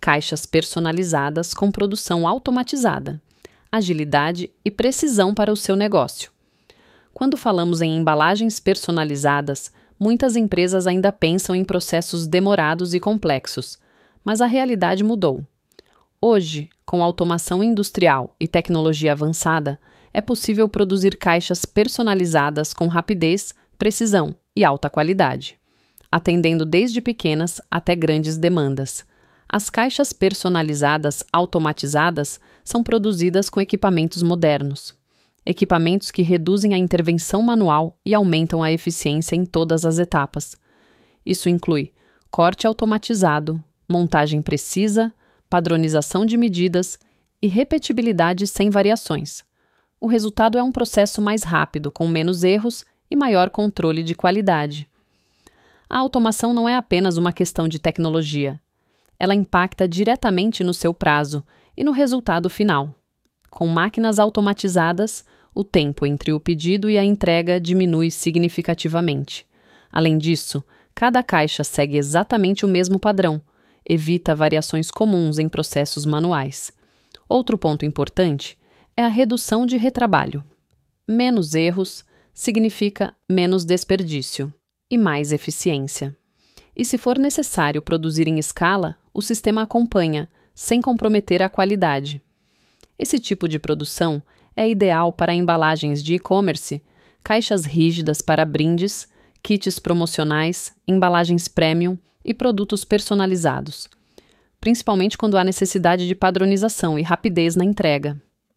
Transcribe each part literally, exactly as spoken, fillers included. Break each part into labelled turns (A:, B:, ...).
A: caixas personalizadas com produção automatizada, agilidade e precisão para o seu negócio. Quando falamos em embalagens personalizadas, muitas empresas ainda pensam em processos demorados e complexos, mas a realidade mudou. Hoje, com automação industrial e tecnologia avançada, é possível produzir caixas personalizadas com rapidez, precisão e alta qualidade, atendendo desde pequenas até grandes demandas. As caixas personalizadas automatizadas são produzidas com equipamentos modernos. Equipamentos que reduzem a intervenção manual e aumentam a eficiência em todas as etapas. Isso inclui corte automatizado, montagem precisa, padronização de medidas e repetibilidade sem variações. O resultado é um processo mais rápido, com menos erros e maior controle de qualidade. A automação não é apenas uma questão de tecnologia. Ela impacta diretamente no seu prazo e no resultado final. Com máquinas automatizadas, o tempo entre o pedido e a entrega diminui significativamente. Além disso, cada caixa segue exatamente o mesmo padrão, evita variações comuns em processos manuais. Outro ponto importante é a redução de retrabalho. Menos erros significa menos desperdício e mais eficiência. E se for necessário produzir em escala, o sistema acompanha, sem comprometer a qualidade. Esse tipo de produção é ideal para embalagens de e-commerce, caixas rígidas para brindes, kits promocionais, embalagens premium e produtos personalizados, principalmente quando há necessidade de padronização e rapidez na entrega.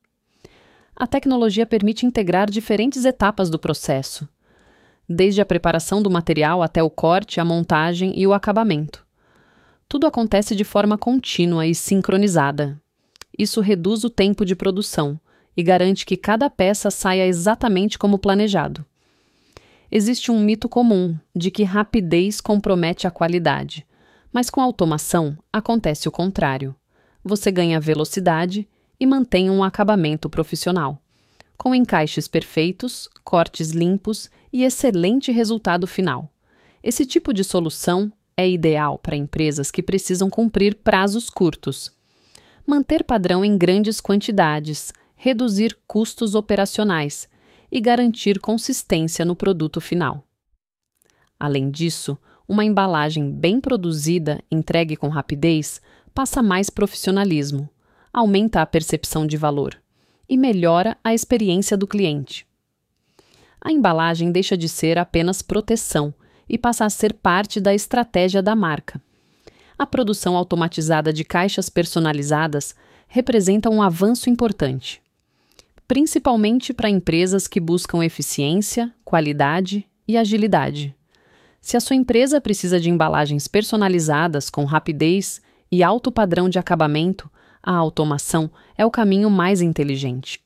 A: A tecnologia permite integrar diferentes etapas do processo, desde a preparação do material até o corte, a montagem e o acabamento. Tudo acontece de forma contínua e sincronizada. Isso reduz o tempo de produção e garante que cada peça saia exatamente como planejado. Existe um mito comum de que rapidez compromete a qualidade, mas com automação acontece o contrário. Você ganha velocidade e mantém um acabamento profissional, com encaixes perfeitos, cortes limpos e excelente resultado final. Esse tipo de solução é ideal para empresas que precisam cumprir prazos curtos, manter padrão em grandes quantidades, reduzir custos operacionais e garantir consistência no produto final. Além disso, uma embalagem bem produzida, entregue com rapidez, passa mais profissionalismo, aumenta a percepção de valor e melhora a experiência do cliente. A embalagem deixa de ser apenas proteção e passa a ser parte da estratégia da marca. A produção automatizada de caixas personalizadas representa um avanço importante, principalmente para empresas que buscam eficiência, qualidade e agilidade. Se a sua empresa precisa de embalagens personalizadas com rapidez e alto padrão de acabamento, a automação é o caminho mais inteligente.